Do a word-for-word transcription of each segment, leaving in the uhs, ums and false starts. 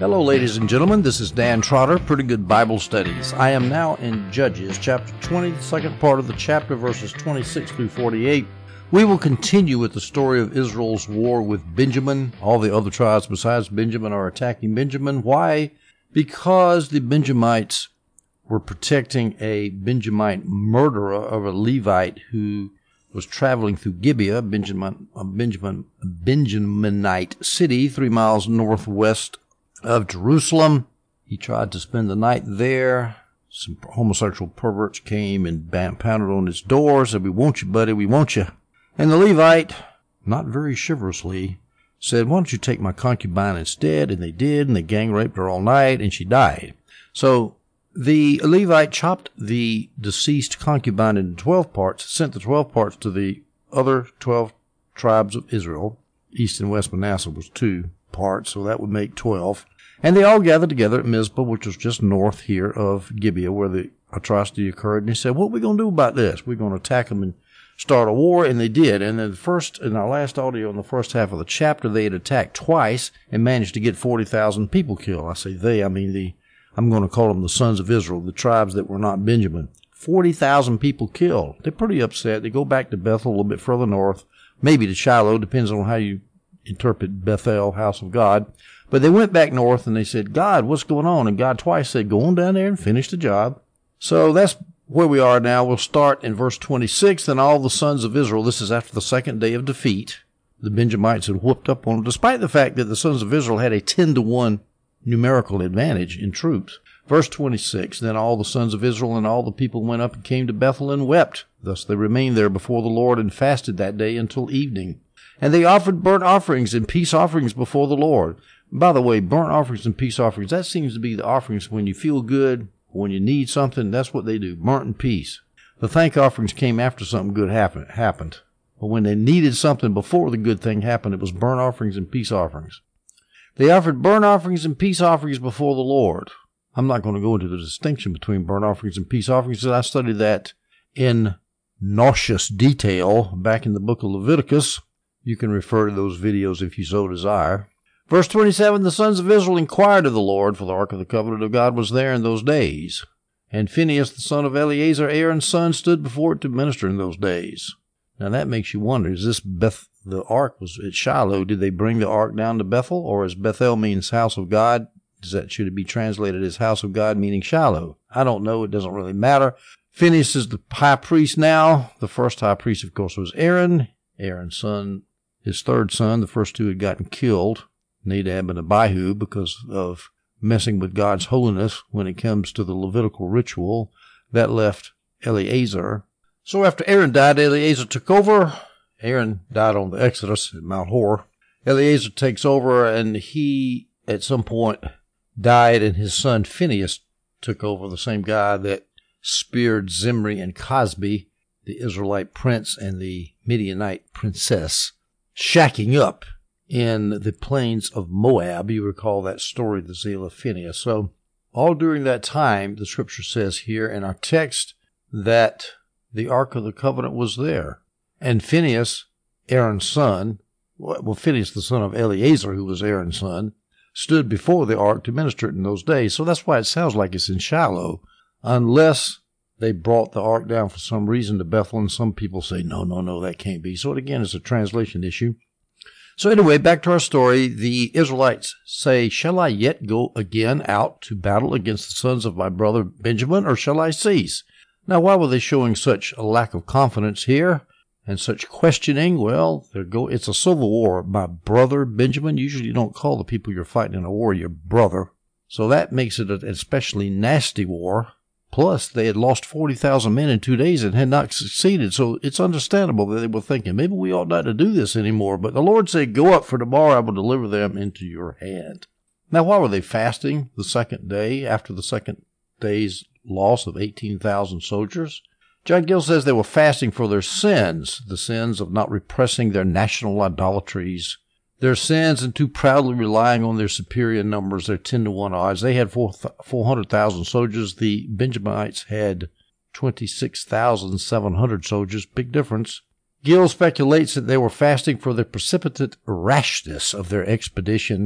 Hello, ladies and gentlemen. This is Dan Trotter, Pretty Good Bible Studies. I am now in Judges, chapter twenty, the second part of the chapter, verses twenty-six through forty-eight. We will continue with the story of Israel's war with Benjamin. All the other tribes besides Benjamin are attacking Benjamin. Why? Because the Benjamites were protecting a Benjamite murderer of a Levite who was traveling through Gibeah, Benjamin, a Benjamin, Benjaminite city, three miles northwest of Jerusalem. He tried to spend the night there. Some homosexual perverts came and pounded on his door, said, "We want you, buddy, we want you." And the Levite, not very chivalrously, said, "Why don't you take my concubine instead?" And they did, and they gang raped her all night, and she died. So the Levite chopped the deceased concubine into twelve parts, sent the twelve parts to the other twelve tribes of Israel. East and West Manasseh was two parts, so that would make twelve. And they all gathered together at Mizpah, which was just north here of Gibeah, where the atrocity occurred. And he said, "What are we going to do about this? We're going to attack them and start a war." And they did. And then the first, in our last audio, in the first half of the chapter, they had attacked twice and managed to get forty thousand people killed. I say they, I mean the, I'm going to call them the sons of Israel, the tribes that were not Benjamin. forty thousand people killed. They're pretty upset. They go back to Bethel, a little bit further north, maybe to Shiloh, depends on how you interpret Bethel, house of God. But they went back north and they said, "God, what's going on?" And God twice said, "Go on down there and finish the job." So that's where we are now. We'll start in verse twenty-six. "Then all the sons of Israel," this is after the second day of defeat, the Benjamites had whooped up on them, despite the fact that the sons of Israel had a ten to one numerical advantage in troops. Verse twenty-six, "Then all the sons of Israel and all the people went up and came to Bethel and wept. Thus they remained there before the Lord and fasted that day until evening. And they offered burnt offerings and peace offerings before the Lord." By the way, burnt offerings and peace offerings, that seems to be the offerings when you feel good, when you need something, that's what they do, burnt and peace. The thank offerings came after something good happen, happened. But when they needed something before the good thing happened, it was burnt offerings and peace offerings. They offered burnt offerings and peace offerings before the Lord. I'm not going to go into the distinction between burnt offerings and peace offerings, because I studied that in nauseous detail back in the book of Leviticus. You can refer to those videos if you so desire. Verse twenty-seven, "The sons of Israel inquired of the Lord, for the ark of the covenant of God was there in those days. And Phinehas, the son of Eleazar, Aaron's son, stood before it to minister in those days." Now that makes you wonder, is this Beth, the ark was at Shiloh, did they bring the ark down to Bethel? Or as Bethel means house of God, does that, should it be translated as house of God meaning Shiloh? I don't know, it doesn't really matter. Phinehas is the high priest now. The first high priest, of course, was Aaron. Aaron's son, his third son, the first two had gotten killed, Nadab and Abihu, because of messing with God's holiness when it comes to the Levitical ritual. That left Eleazar. So after Aaron died, Eleazar took over. Aaron died on the Exodus at Mount Hor. Eleazar takes over, and he, at some point, died, and his son Phinehas took over, the same guy that speared Zimri and Cosbi, the Israelite prince and the Midianite princess, shacking up in the plains of Moab. You recall that story, the zeal of Phinehas. So all during that time, the scripture says here in our text that the Ark of the Covenant was there. And Phinehas, Aaron's son, well, Phinehas, the son of Eleazar, who was Aaron's son, stood before the Ark to minister it in those days. So that's why it sounds like it's in Shiloh, unless they brought the Ark down for some reason to Bethel, and some people say, no, no, no, that can't be. So it, again, is a translation issue. So anyway, back to our story. The Israelites say, "Shall I yet go again out to battle against the sons of my brother Benjamin, or shall I cease?" Now, why were they showing such a lack of confidence here and such questioning? Well, they're go- it's a civil war. My brother Benjamin, usually you don't call the people you're fighting in a war your brother. So that makes it an especially nasty war. Plus, they had lost forty thousand men in two days and had not succeeded. So it's understandable that they were thinking, maybe we ought not to do this anymore. But the Lord said, "Go up, for tomorrow I will deliver them into your hand." Now, why were they fasting the second day after the second day's loss of eighteen thousand soldiers? John Gill says they were fasting for their sins, the sins of not repressing their national idolatries, their sins, and too proudly relying on their superior numbers, their ten to one odds. They had four hundred thousand soldiers. The Benjamites had twenty-six thousand seven hundred soldiers. Big difference. Gill speculates that they were fasting for the precipitate rashness of their expedition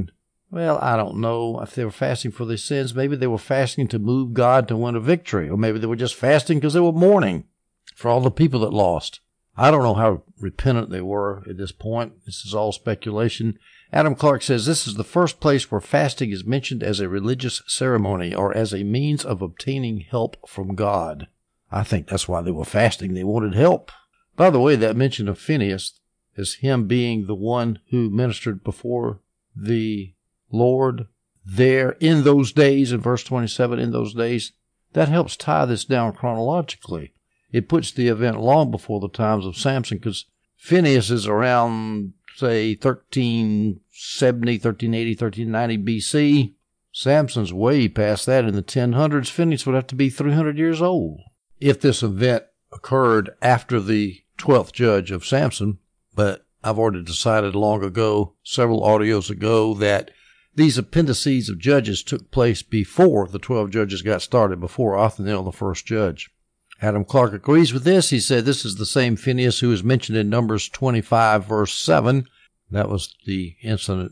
Well, I don't know if they were fasting for their sins. Maybe they were fasting to move God to win a victory. Or maybe they were just fasting because they were mourning for all the people that lost. I don't know how repentant they were at this point. This is all speculation. Adam Clark says this is the first place where fasting is mentioned as a religious ceremony or as a means of obtaining help from God. I think that's why they were fasting. They wanted help. By the way, that mention of Phinehas as him being the one who ministered before the Lord there in those days, in verse twenty-seven, in those days, that helps tie this down chronologically. It puts the event long before the times of Samson, because Phinehas is around, say, thirteen seventy, thirteen eighty, thirteen ninety B C. Samson's way past that in the ten hundreds. Phinehas would have to be three hundred years old if this event occurred after the twelfth judge of Samson. But I've already decided long ago, several audios ago, that these appendices of judges took place before the twelve judges got started, before Othniel, the first judge. Adam Clark agrees with this. He said this is the same Phinehas who is mentioned in Numbers twenty-five, verse seven. That was the incident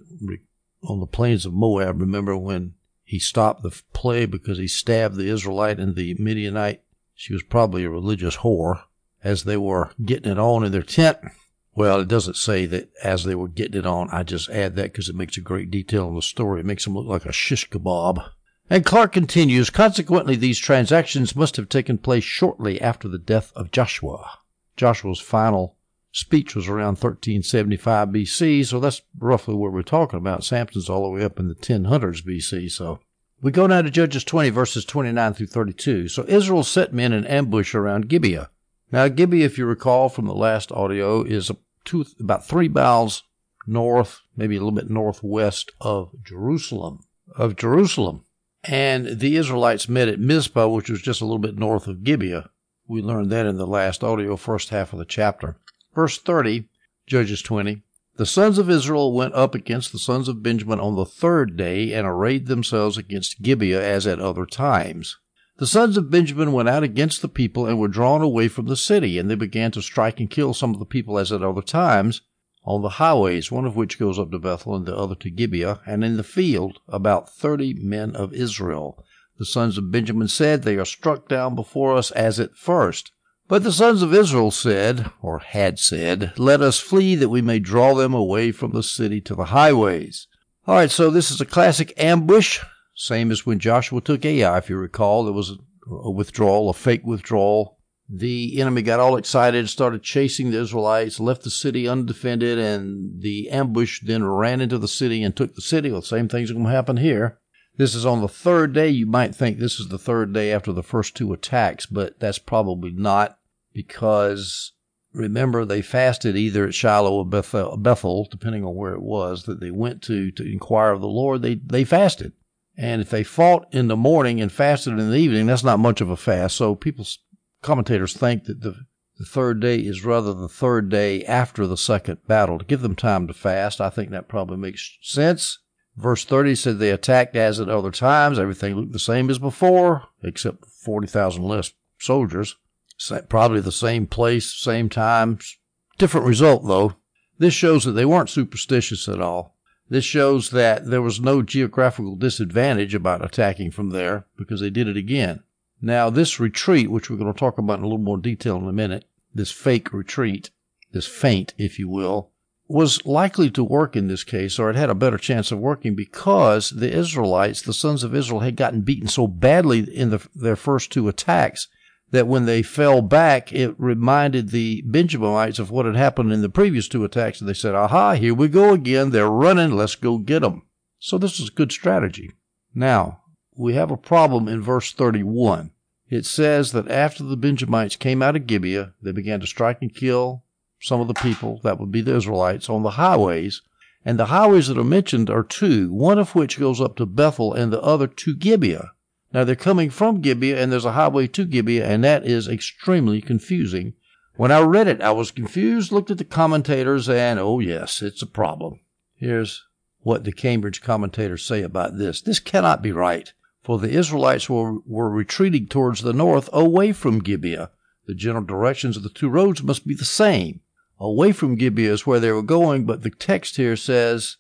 on the plains of Moab. Remember when he stopped the plague because he stabbed the Israelite and the Midianite? She was probably a religious whore as they were getting it on in their tent. Well, it doesn't say that as they were getting it on. I just add that because it makes a great detail in the story. It makes them look like a shish kebab. And Clark continues, consequently, these transactions must have taken place shortly after the death of Joshua. Joshua's final speech was around thirteen seventy-five B C, so that's roughly where we're talking about. Samson's all the way up in the ten hundreds B C, so. We go now to Judges twenty, verses twenty-nine through thirty-two. So Israel set men in ambush around Gibeah. Now, Gibeah, if you recall from the last audio, is two, about three miles north, maybe a little bit northwest of Jerusalem. Of Jerusalem. And the Israelites met at Mizpah, which was just a little bit north of Gibeah. We learned that in the last audio, first half of the chapter. Verse thirty, Judges twenty. The sons of Israel went up against the sons of Benjamin on the third day and arrayed themselves against Gibeah as at other times. The sons of Benjamin went out against the people and were drawn away from the city, and they began to strike and kill some of the people as at other times on the highways, one of which goes up to Bethel and the other to Gibeah, and in the field about thirty men of Israel. The sons of Benjamin said, They are struck down before us as at first. But the sons of Israel said, or had said, Let us flee that we may draw them away from the city to the highways. All right, so this is a classic ambush, same as when Joshua took Ai, if you recall. There was a withdrawal, a fake withdrawal. The enemy got all excited, started chasing the Israelites, left the city undefended, and the ambush then ran into the city and took the city. Well, the same thing's going to happen here. This is on the third day. You might think this is the third day after the first two attacks, but that's probably not, because remember they fasted either at Shiloh or Bethel, Bethel, depending on where it was that they went to to inquire of the Lord. They they fasted. And if they fought in the morning and fasted in the evening, that's not much of a fast. So people, commentators think that the, the third day is rather the third day after the second battle to give them time to fast. I think that probably makes sense. Verse thirty said they attacked as at other times. Everything looked the same as before, except forty thousand less soldiers. Probably the same place, same time. Different result, though. This shows that they weren't superstitious at all. This shows that there was no geographical disadvantage about attacking from there, because they did it again. Now, this retreat, which we're going to talk about in a little more detail in a minute, this fake retreat, this feint, if you will, was likely to work in this case, or it had a better chance of working, because the Israelites, the sons of Israel, had gotten beaten so badly in the, their first two attacks that when they fell back, it reminded the Benjaminites of what had happened in the previous two attacks, and they said, aha, here we go again, they're running, let's go get them. So this is a good strategy. Now, we have a problem in verse thirty-one. It says that after the Benjamites came out of Gibeah, they began to strike and kill some of the people, that would be the Israelites, on the highways. And the highways that are mentioned are two, one of which goes up to Bethel and the other to Gibeah. Now, they're coming from Gibeah, and there's a highway to Gibeah, and that is extremely confusing. When I read it, I was confused, looked at the commentators, and oh yes, it's a problem. Here's what the Cambridge commentators say about this. This cannot be right, for the Israelites were, were retreating towards the north away from Gibeah. The general directions of the two roads must be the same. Away from Gibeah is where they were going, but the text here says,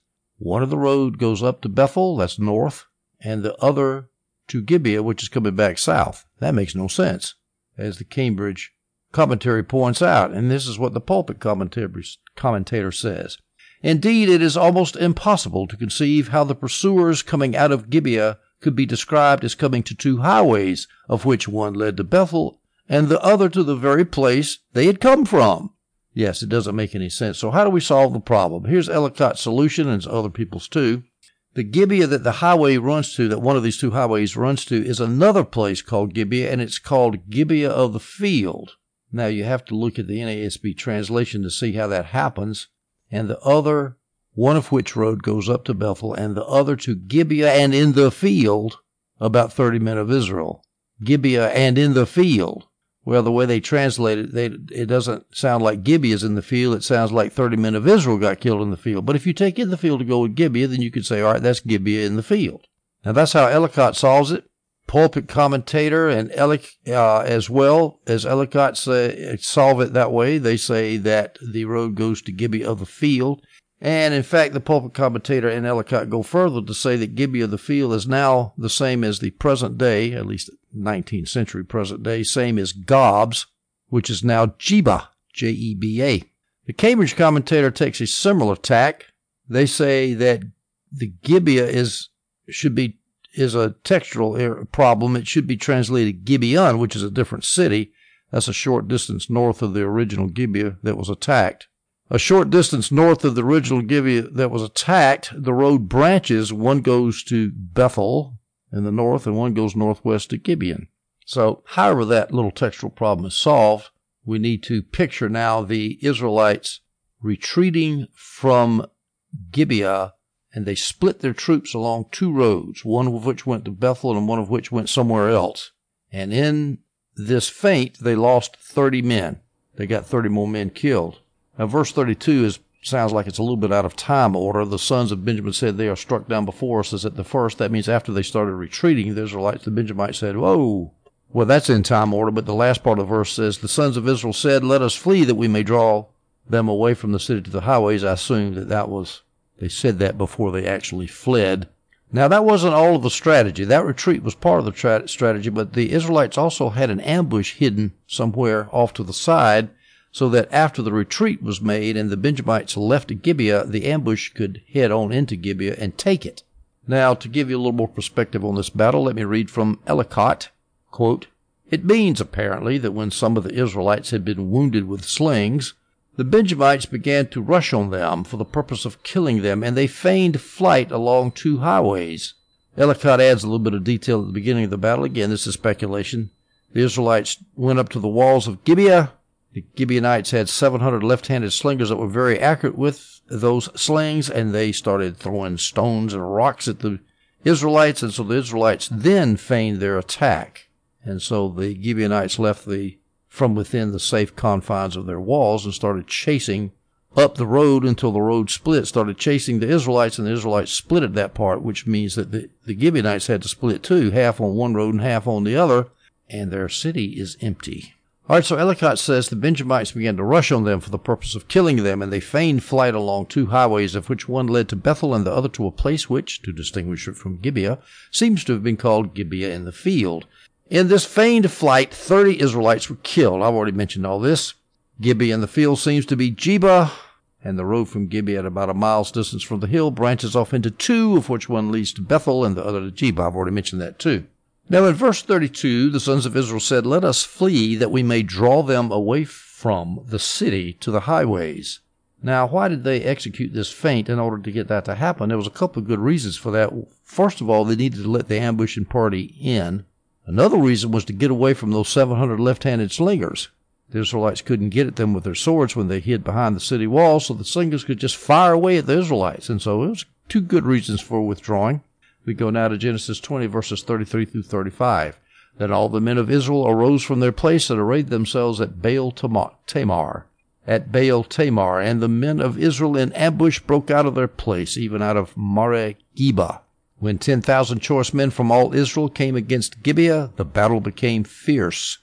One of the road goes up to Bethel, that's north, and the other to Gibeah, which is coming back south. That makes no sense, as the Cambridge commentary points out, and this is what the pulpit commentator says. Indeed, it is almost impossible to conceive how the pursuers coming out of Gibeah could be described as coming to two highways, of which one led to Bethel and the other to the very place they had come from. Yes, it doesn't make any sense. So how do we solve the problem? Here's Ellicott's solution, and other people's too. The Gibeah that the highway runs to, that one of these two highways runs to, is another place called Gibeah, and it's called Gibeah of the Field. Now, you have to look at the N A S B translation to see how that happens. And the other, one of which road goes up to Bethel, and the other to Gibeah and in the field, about thirty men of Israel. Gibeah and in the field. Well, the way they translate it, they, it doesn't sound like Gibeah's in the field. It sounds like thirty men of Israel got killed in the field. But if you take in the field to go with Gibeah, then you could say, all right, that's Gibeah in the field. Now, that's how Ellicott solves it. Pulpit commentator and Ellic, uh, as well as Ellicott say, solve it that way. They say that the road goes to Gibeah of the field. And in fact, the pulpit commentator and Ellicott go further to say that Gibeah of the field is now the same as the present day, at least nineteenth century present day, same as Gobs, which is now Jeba, J E B A. The Cambridge commentator takes a similar tack. They say that the Gibeah is, should be is a textual problem. It should be translated Gibeon, which is a different city. That's a short distance north of the original Gibeah that was attacked. A short distance north of the original Gibeah that was attacked, the road branches. One goes to Bethel in the north, and one goes northwest to Gibeon. So, however that little textual problem is solved, we need to picture now the Israelites retreating from Gibeah, and they split their troops along two roads, one of which went to Bethel and one of which went somewhere else. And in this feint, they lost thirty men. They got thirty more men killed. Now, verse thirty-two is sounds like it's a little bit out of time order. The sons of Benjamin said, they are struck down before us as at the first. That means after they started retreating, the Israelites, the Benjamites said, whoa. Well, that's in time order, but the last part of the verse says, the sons of Israel said, let us flee that we may draw them away from the city to the highways. I assume that that was... They said that before they actually fled. Now, that wasn't all of the strategy. That retreat was part of the tra- strategy, but the Israelites also had an ambush hidden somewhere off to the side, so that after the retreat was made and the Benjamites left Gibeah, the ambush could head on into Gibeah and take it. Now, to give you a little more perspective on this battle, let me read from Ellicott. Quote, it means, apparently, that when some of the Israelites had been wounded with slings, the Benjamites began to rush on them for the purpose of killing them, and they feigned flight along two highways. Ellicott adds a little bit of detail at the beginning of the battle. Again, this is speculation. The Israelites went up to the walls of Gibeah. The Gibeonites had seven hundred left-handed slingers that were very accurate with those slings, and they started throwing stones and rocks at the Israelites, and so the Israelites then feigned their attack. And so the Gibeonites left the from within the safe confines of their walls and started chasing up the road until the road split, started chasing the Israelites, and the Israelites split at that part, which means that the, the Gibeonites had to split too, half on one road and half on the other, and their city is empty. All right, so Ellicott says the Benjamites began to rush on them for the purpose of killing them, and they feigned flight along two highways, of which one led to Bethel and the other to a place which, to distinguish it from Gibeah, seems to have been called Gibeah in the field. In this feigned flight, thirty Israelites were killed. I've already mentioned all this. Gibeah in the field seems to be Jeba, and the road from Gibeah at about a mile's distance from the hill branches off into two, of which one leads to Bethel and the other to Jeba. I've already mentioned that too. Now in verse thirty-two, the sons of Israel said, let us flee that we may draw them away from the city to the highways. Now, why did they execute this feint in order to get that to happen? There was a couple of good reasons for that. First of all, they needed to let the ambushing party in. Another reason was to get away from those seven hundred left-handed slingers. The Israelites couldn't get at them with their swords when they hid behind the city walls, so the slingers could just fire away at the Israelites. And so it was two good reasons for withdrawing. We go now to Genesis twenty, verses thirty-three through thirty-five. Then all the men of Israel arose from their place and arrayed themselves at Baal Tamar. At Baal Tamar, and the men of Israel in ambush broke out of their place, even out of Mareh-Geba. When ten thousand choice men from all Israel came against Gibeah, the battle became fierce.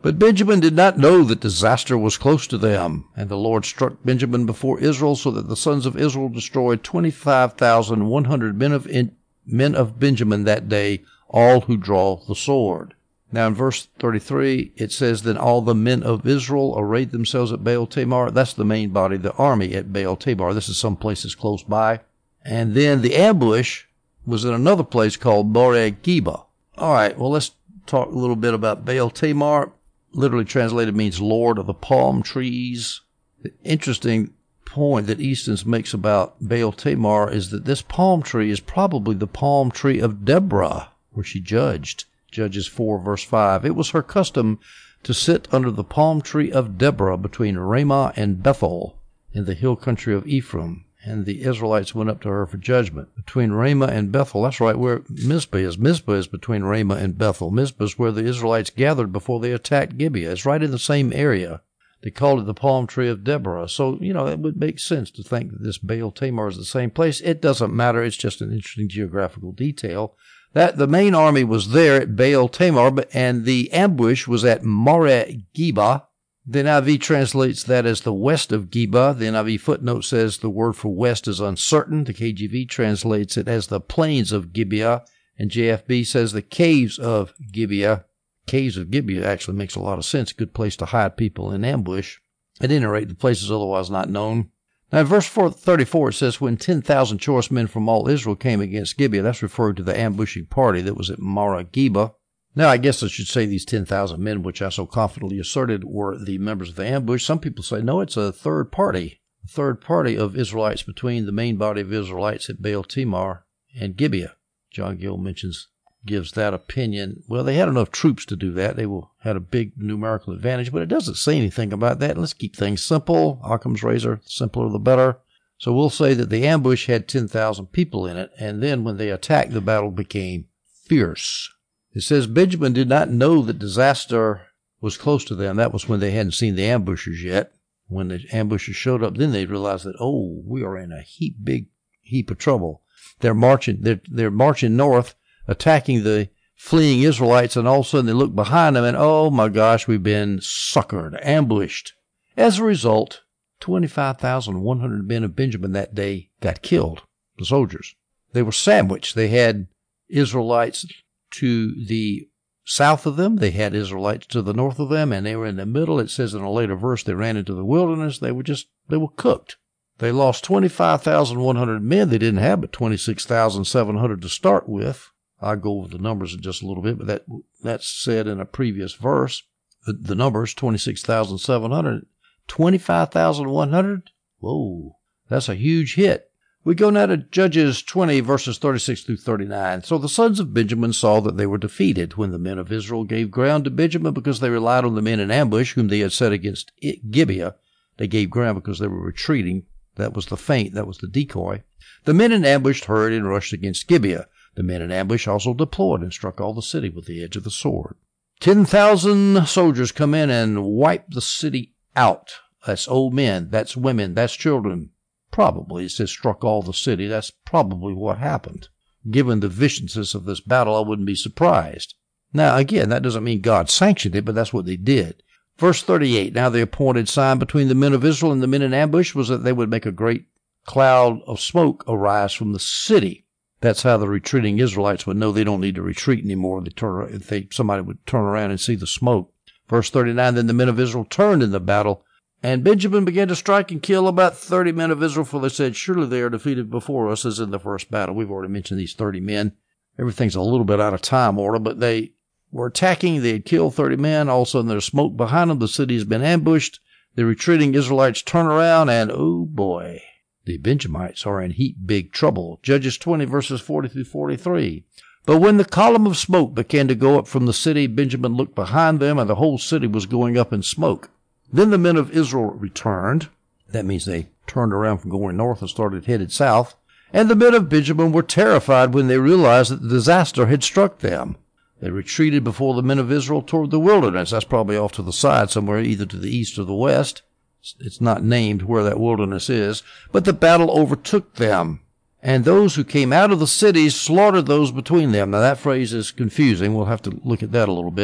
But Benjamin did not know that disaster was close to them. And the Lord struck Benjamin before Israel, so that the sons of Israel destroyed twenty-five thousand one hundred men of, in, men of Benjamin that day, all who draw the sword. Now in verse thirty-three, it says, Then all the men of Israel arrayed themselves at Baal Tamar. That's the main body, the army at Baal Tamar. This is some places close by. And then the ambush was in another place called Moreh Geba. All right, well, let's talk a little bit about Baal Tamar. Literally translated means Lord of the Palm Trees. The interesting point that Easton makes about Baal Tamar is that this palm tree is probably the palm tree of Deborah, where she judged. Judges four, verse five. It was her custom to sit under the palm tree of Deborah between Ramah and Bethel in the hill country of Ephraim. And the Israelites went up to her for judgment. Between Ramah and Bethel, that's right where Mizpah is. Mizpah is between Ramah and Bethel. Mizpah is where the Israelites gathered before they attacked Gibeah. It's right in the same area. They called it the palm tree of Deborah. So, you know, it would make sense to think that this Baal Tamar is the same place. It doesn't matter. It's just an interesting geographical detail. That the main army was there at Baal Tamar, and the ambush was at Moreh Geba. The N I V translates that as the west of Geba. The N I V footnote says the word for west is uncertain. The K J V translates it as the plains of Gibeah, and J F B says the caves of Gibeah. Caves of Gibeah actually makes a lot of sense. Good place to hide people in ambush. At any rate, the place is otherwise not known. Now, in verse thirty-four, it says, When ten thousand choice men from all Israel came against Gibeah, that's referring to the ambushing party that was at Moreh Geba. Now, I guess I should say these ten thousand men, which I so confidently asserted were the members of the ambush. Some people say, no, it's a third party, a third party of Israelites between the main body of Israelites at Baal Tamar and Gibeah. John Gill mentions, gives that opinion. Well, they had enough troops to do that. They will, had a big numerical advantage, but it doesn't say anything about that. Let's keep things simple. Occam's razor, simpler the better. So we'll say that the ambush had ten thousand people in it, and then when they attacked, the battle became fierce. It says Benjamin did not know that disaster was close to them. That was when they hadn't seen the ambushers yet. When the ambushers showed up, then they realized that, oh, we are in a heap, big heap of trouble. They're marching, they're, they're marching north, attacking the fleeing Israelites, and all of a sudden they look behind them, and oh my gosh, we've been suckered, ambushed. As a result, twenty-five thousand one hundred men of Benjamin that day got killed, the soldiers. They were sandwiched. They had Israelites to the south of them. They had Israelites to the north of them, and they were in the middle. It says in a later verse they ran into the wilderness. They were just, they were cooked. They lost twenty-five thousand one hundred men. They didn't have but twenty-six thousand seven hundred to start with. I'll go over the numbers in just a little bit, but that that's said in a previous verse. The, the numbers, twenty-six thousand seven hundred, twenty-five thousand one hundred. Whoa, that's a huge hit. We go now to Judges twenty, verses thirty-six through thirty-nine. So the sons of Benjamin saw that they were defeated when the men of Israel gave ground to Benjamin because they relied on the men in ambush whom they had set against Gibeah. They gave ground because they were retreating. That was the feint. That was the decoy. The men in ambush hurried and rushed against Gibeah. The men in ambush also deployed and struck all the city with the edge of the sword. Ten thousand soldiers come in and wipe the city out. That's old men. That's women. That's children. Probably, it says, struck all the city. That's probably what happened. Given the viciousness of this battle, I wouldn't be surprised. Now, again, that doesn't mean God sanctioned it, but that's what they did. Verse thirty-eight, Now the appointed sign between the men of Israel and the men in ambush was that they would make a great cloud of smoke arise from the city. That's how the retreating Israelites would know they don't need to retreat anymore. They turn, if they, somebody would turn around and see the smoke. Verse thirty-nine, Then the men of Israel turned in the battle, and Benjamin began to strike and kill about thirty men of Israel, for they said, Surely they are defeated before us, as in the first battle. We've already mentioned these thirty men. Everything's a little bit out of time order, but they were attacking. They had killed thirty men. All of a sudden, there's smoke behind them. The city has been ambushed. The retreating Israelites turn around, and oh boy, the Benjamites are in heap big trouble. Judges twenty, verses forty through forty-three. But when the column of smoke began to go up from the city, Benjamin looked behind them, and the whole city was going up in smoke. Then the men of Israel returned. That means they turned around from going north and started headed south. And the men of Benjamin were terrified when they realized that the disaster had struck them. They retreated before the men of Israel toward the wilderness. That's probably off to the side somewhere, either to the east or the west. It's not named where that wilderness is. But the battle overtook them. And those who came out of the cities slaughtered those between them. Now that phrase is confusing. We'll have to look at that a little bit.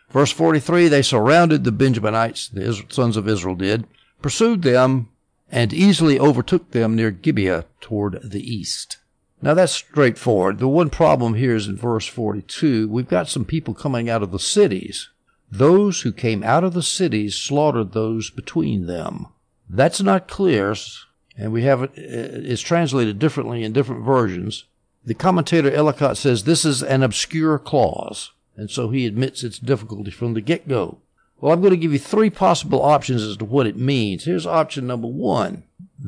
Verse forty-three, they surrounded the Benjaminites, the sons of Israel did, pursued them, and easily overtook them near Gibeah toward the east. Now that's straightforward. The one problem here is in verse forty-two. We've got some people coming out of the cities. Those who came out of the cities slaughtered those between them. That's not clear, and we have it, it's translated differently in different versions. The commentator Ellicott says this is an obscure clause, and so he admits its difficulty from the get-go. Well, I'm going to give you three possible options as to what it means. Here's option number one.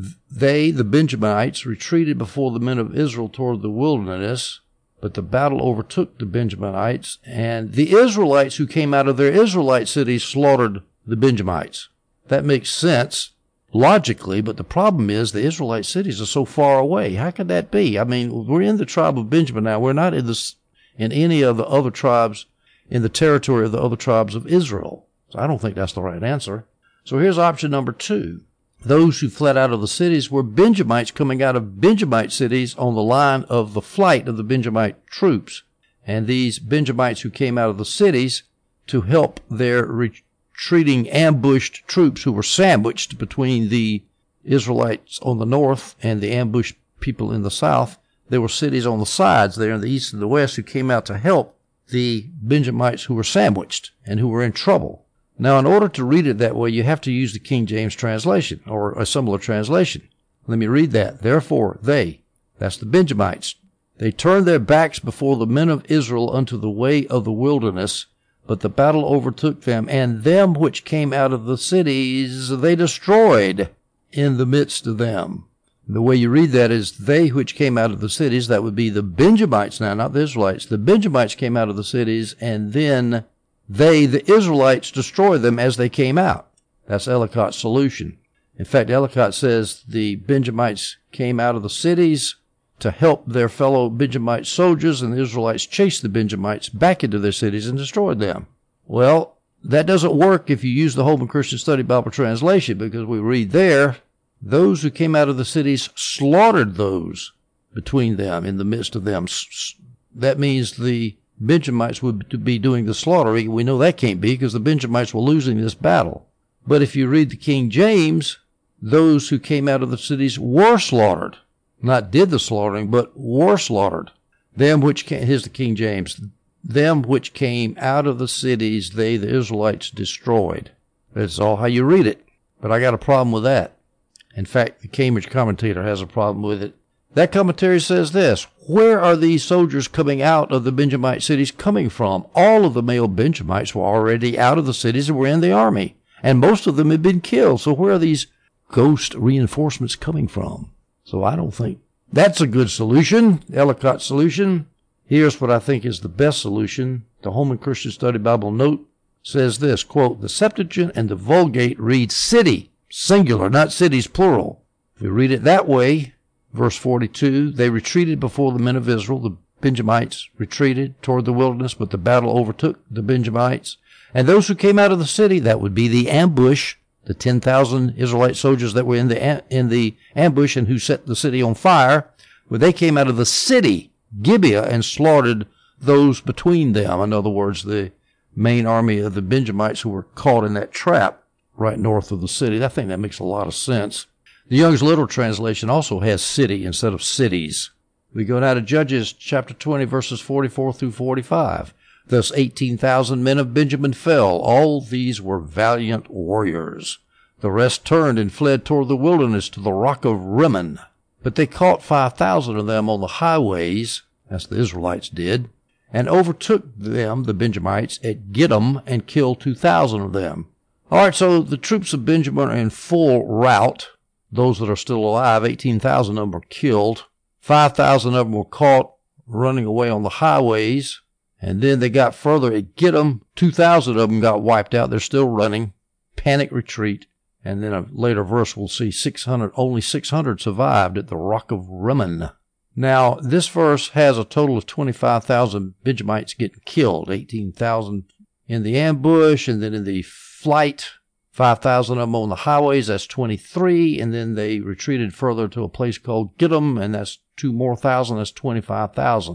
They, the Benjamites, retreated before the men of Israel toward the wilderness, but the battle overtook the Benjamites, and the Israelites who came out of their Israelite cities slaughtered the Benjamites. That makes sense logically, but the problem is the Israelite cities are so far away. How could that be? I mean, we're in the tribe of Benjamin now. We're not in, this, in any of the other tribes, in the territory of the other tribes of Israel. So I don't think that's the right answer. So here's option number two. Those who fled out of the cities were Benjamites coming out of Benjamite cities on the line of the flight of the Benjamite troops. And these Benjamites who came out of the cities to help their retreating ambushed troops who were sandwiched between the Israelites on the north and the ambushed people in the south. There were cities on the sides there in the east and the west who came out to help the Benjamites who were sandwiched and who were in trouble. Now, in order to read it that way, you have to use the King James translation or a similar translation. Let me read that. Therefore, they, that's the Benjamites, they turned their backs before the men of Israel unto the way of the wilderness, but the battle overtook them, and them which came out of the cities they destroyed in the midst of them. The way you read that is they which came out of the cities, that would be the Benjamites now, not the Israelites. The Benjamites came out of the cities, and then they, the Israelites, destroyed them as they came out. That's Ellicott's solution. In fact, Ellicott says the Benjamites came out of the cities to help their fellow Benjamite soldiers, and the Israelites chased the Benjamites back into their cities and destroyed them. Well, that doesn't work if you use the Holman Christian Study Bible translation, because we read there, those who came out of the cities slaughtered those between them, in the midst of them. That means the Benjamites would be doing the slaughtering. We know that can't be because the Benjamites were losing this battle. But if you read the King James, those who came out of the cities were slaughtered. Not did the slaughtering, but were slaughtered. Them which came, here's the King James, them which came out of the cities, they, the Israelites, destroyed. That's all how you read it. But I got a problem with that. In fact, the Cambridge commentator has a problem with it. That commentary says this, where are these soldiers coming out of the Benjamite cities coming from? All of the male Benjamites were already out of the cities and were in the army, and most of them had been killed. So where are these ghost reinforcements coming from? So I don't think that's a good solution, Ellicott's solution. Here's what I think is the best solution. The Holman Christian Study Bible note says this, quote, the Septuagint and the Vulgate read city, singular, not cities, plural. If we read it that way, verse forty-two, they retreated before the men of Israel. The Benjamites retreated toward the wilderness, but the battle overtook the Benjamites. And those who came out of the city, that would be the ambush, the ten thousand Israelite soldiers that were in the in the ambush and who set the city on fire, well, they came out of the city, Gibeah, and slaughtered those between them. In other words, the main army of the Benjamites who were caught in that trap right north of the city. I think that makes a lot of sense. The Young's Literal Translation also has city instead of cities. We go now to Judges chapter twenty, verses forty-four through forty-five. Thus eighteen thousand men of Benjamin fell. All these were valiant warriors. The rest turned and fled toward the wilderness to the rock of Rimmon. But they caught five thousand of them on the highways, as the Israelites did, and overtook them, the Benjamites, at Gittim, and killed two thousand of them. All right, so the troops of Benjamin are in full rout. Those that are still alive, eighteen thousand of them were killed. five thousand of them were caught running away on the highways. And then they got further at Gittim. two thousand of them got wiped out. They're still running. Panic retreat. And then a later verse we'll see six hundred, only six hundred survived at the rock of Rimmon. Now, this verse has a total of twenty-five thousand Benjamites getting killed. eighteen thousand in the ambush, and then in the flight, five thousand of them on the highways, that's twenty-three, and then they retreated further to a place called Gittim, and that's two more thousand, that's twenty-five thousand.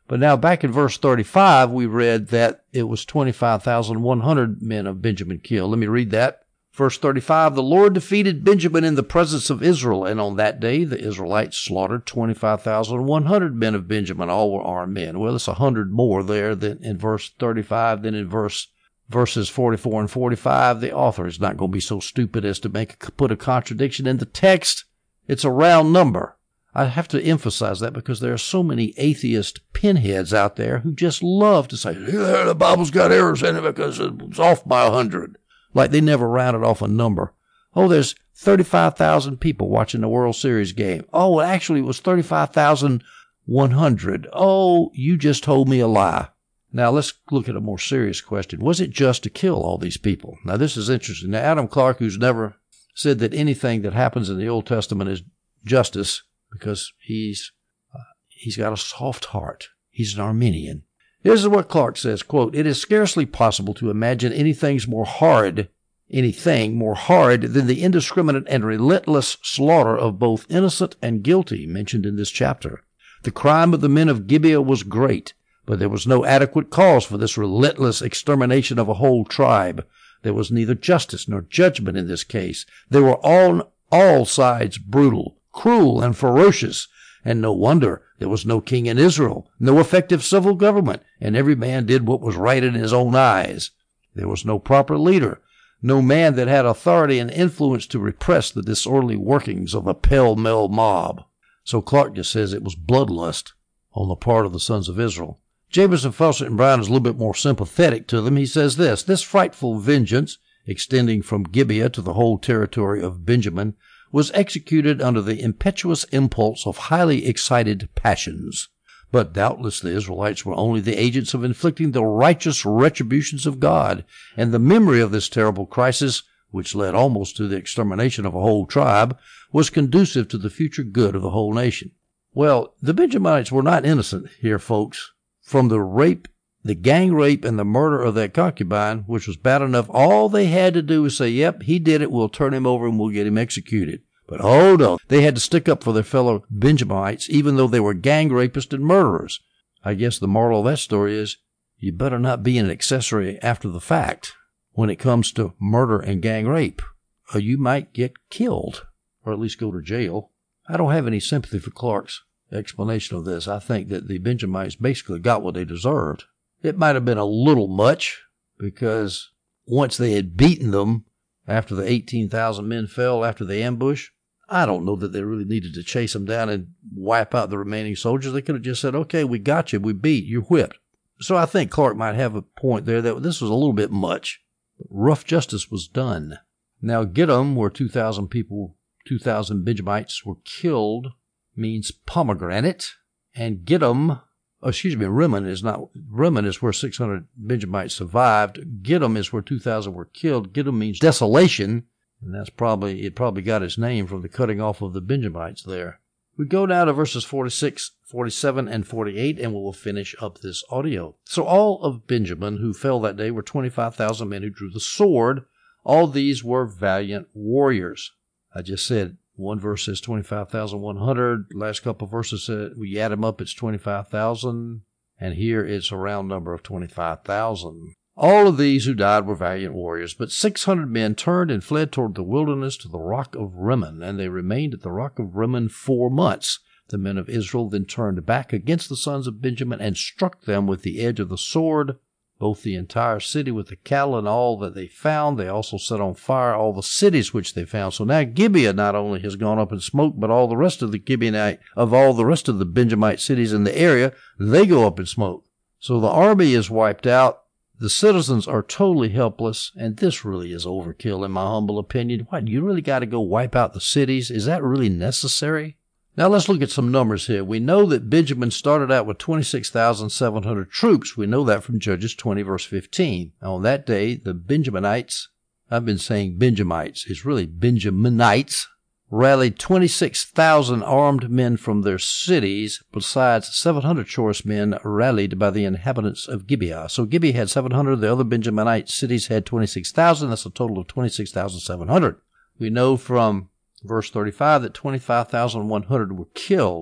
But now back in verse thirty-five, we read that it was twenty-five thousand one hundred men of Benjamin killed. Let me read that. Verse thirty-five, the Lord defeated Benjamin in the presence of Israel, and on that day the Israelites slaughtered twenty-five thousand one hundred men of Benjamin. All were armed men. Well, it's a hundred more there than in verse thirty-five than in verse verses forty-four and forty-five. The author is not going to be so stupid as to make put a contradiction in the text. It's a round number. I have to emphasize that because there are so many atheist pinheads out there who just love to say, yeah, the Bible's got errors in it because it's off by a hundred. Like they never rounded off a number. Oh, there's thirty-five thousand people watching the World Series game. Oh, actually it was thirty-five thousand one hundred. Oh, you just told me a lie. Now let's look at a more serious question. Was it just to kill all these people? Now this is interesting. Now Adam Clarke, who's never said that anything that happens in the Old Testament is justice, because he's uh, he's got a soft heart. He's an Arminian. This is what Clarke says, quote, it is scarcely possible to imagine anything more horrid, anything more horrid than the indiscriminate and relentless slaughter of both innocent and guilty mentioned in this chapter. The crime of the men of Gibeah was great, but there was no adequate cause for this relentless extermination of a whole tribe. There was neither justice nor judgment in this case. They were on all sides brutal, cruel, and ferocious. And no wonder there was no king in Israel, no effective civil government, and every man did what was right in his own eyes. There was no proper leader, no man that had authority and influence to repress the disorderly workings of a pell-mell mob. So Clarke just says it was bloodlust on the part of the sons of Israel. Jameson, Fawcett, and Brown is a little bit more sympathetic to them. He says this, this frightful vengeance, extending from Gibeah to the whole territory of Benjamin, was executed under the impetuous impulse of highly excited passions. But doubtless the Israelites were only the agents of inflicting the righteous retributions of God, and the memory of this terrible crisis, which led almost to the extermination of a whole tribe, was conducive to the future good of the whole nation. Well, the Benjamites were not innocent here, folks. From the rape, the gang rape, and the murder of that concubine, which was bad enough, all they had to do was say, yep, he did it, we'll turn him over and we'll get him executed. But oh no, they had to stick up for their fellow Benjamites, even though they were gang rapists and murderers. I guess the moral of that story is, you better not be an accessory after the fact when it comes to murder and gang rape, or you might get killed, or at least go to jail. I don't have any sympathy for Clarke's explanation of this. I think that the Benjamites basically got what they deserved. It might have been a little much, because once they had beaten them after the eighteen thousand men fell after the ambush, I don't know that they really needed to chase them down and wipe out the remaining soldiers. They could have just said, okay, we got you, we beat, you're whipped. So I think Clarke might have a point there that this was a little bit much. Rough justice was done. Now Gittim, where two thousand people, two thousand Benjamites were killed, means pomegranate, and Gittim, oh, excuse me, Rimmon is not, Rimmon is where six hundred Benjamites survived. Gittim is where two thousand were killed. Gittim means desolation, and that's probably, it probably got its name from the cutting off of the Benjamites there. We go now to verses forty-six, forty-seven, and forty-eight, and we will finish up this audio. So all of Benjamin who fell that day were twenty-five thousand men who drew the sword. All these were valiant warriors. I just said, one verse says twenty-five thousand one hundred. Last couple of verses said, we add them up, it's twenty-five thousand. And here it's a round number of twenty-five thousand. All of these who died were valiant warriors, but six hundred men turned and fled toward the wilderness to the rock of Rimmon, and they remained at the rock of Rimmon four months. The men of Israel then turned back against the sons of Benjamin and struck them with the edge of the sword, both the entire city with the cattle and all that they found. They also set on fire all the cities which they found. So now Gibeah not only has gone up in smoke, but all the rest of the Gibeonite, of all the rest of the Benjamite cities in the area, they go up in smoke. So the army is wiped out. The citizens are totally helpless, and this really is overkill in my humble opinion. What, you really got to go wipe out the cities? Is that really necessary? Now let's look at some numbers here. We know that Benjamin started out with twenty-six thousand seven hundred troops. We know that from Judges twenty, verse fifteen. On that day, the Benjaminites, I've been saying Benjamites, it's really Benjaminites, rallied twenty-six thousand armed men from their cities, besides seven hundred choice men rallied by the inhabitants of Gibeah. So Gibeah had seven hundred, the other Benjaminite cities had twenty-six thousand. That's a total of twenty-six thousand seven hundred. We know from verse thirty-five that twenty-five thousand one hundred were killed.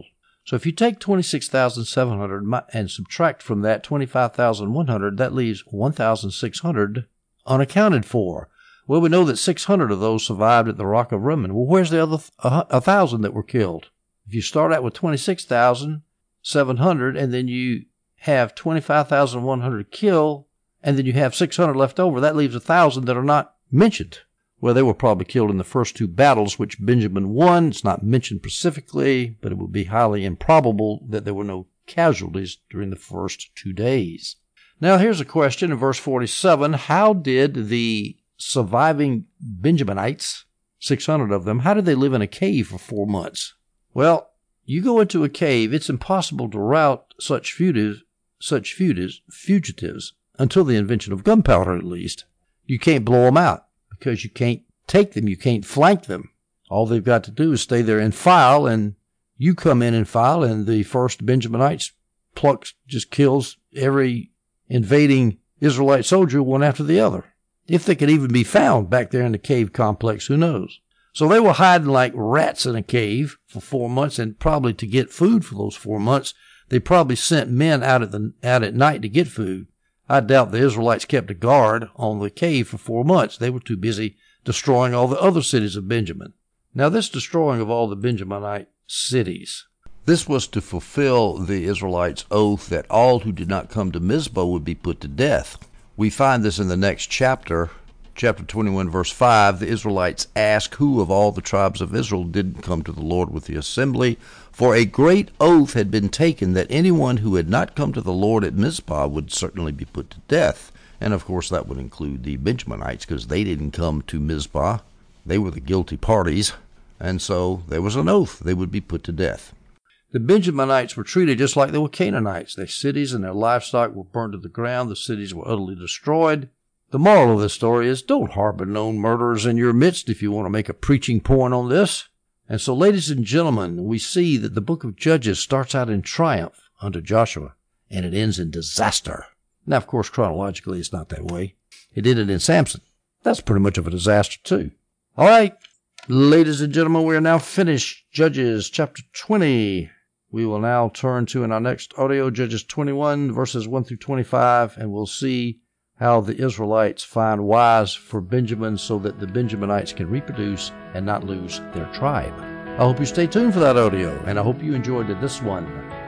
So if you take twenty-six thousand seven hundred and subtract from that twenty-five thousand one hundred, that leaves one thousand six hundred unaccounted for. Well, we know that six hundred of those survived at the Rock of Rimmon. Well, where's the other one thousand that were killed? If you start out with twenty-six thousand seven hundred and then you have twenty-five thousand one hundred killed, and then you have six hundred left over, that leaves one thousand that are not mentioned. Well, they were probably killed in the first two battles, which Benjamin won. It's not mentioned specifically, but it would be highly improbable that there were no casualties during the first two days. Now, here's a question in verse forty-seven. How did the surviving Benjaminites, six hundred of them, how did they live in a cave for four months? Well, you go into a cave, it's impossible to rout such fugitives, such fugitives, fugitives until the invention of gunpowder, at least. You can't blow them out because you can't take them, you can't flank them. All they've got to do is stay there and file, and you come in and file, and the first Benjaminites plucks, just kills every invading Israelite soldier one after the other. If they could even be found back there in the cave complex, who knows? So they were hiding like rats in a cave for four months, and probably to get food for those four months, they probably sent men out at the out at night to get food. I doubt the Israelites kept a guard on the cave for four months. They were too busy destroying all the other cities of Benjamin. Now, this destroying of all the Benjaminite cities, this was to fulfill the Israelites' oath that all who did not come to Mizpah would be put to death. We find this in the next chapter, chapter twenty-one, verse five. The Israelites ask who of all the tribes of Israel didn't come to the Lord with the assembly, for a great oath had been taken that anyone who had not come to the Lord at Mizpah would certainly be put to death. And of course that would include the Benjaminites, because they didn't come to Mizpah. They were the guilty parties, and so there was an oath they would be put to death. The Benjaminites were treated just like they were Canaanites. Their cities and their livestock were burned to the ground. The cities were utterly destroyed. The moral of this story is don't harbor known murderers in your midst if you want to make a preaching point on this. And so, ladies and gentlemen, we see that the book of Judges starts out in triumph under Joshua, and it ends in disaster. Now, of course, chronologically, it's not that way. It ended in Samson. That's pretty much of a disaster, too. All right, ladies and gentlemen, we are now finished Judges chapter twenty. We will now turn to, in our next audio, Judges twenty-one, verses one through twenty-five, and we'll see how the Israelites find wives for Benjamin so that the Benjaminites can reproduce and not lose their tribe. I hope you stay tuned for that audio, and I hope you enjoyed this one.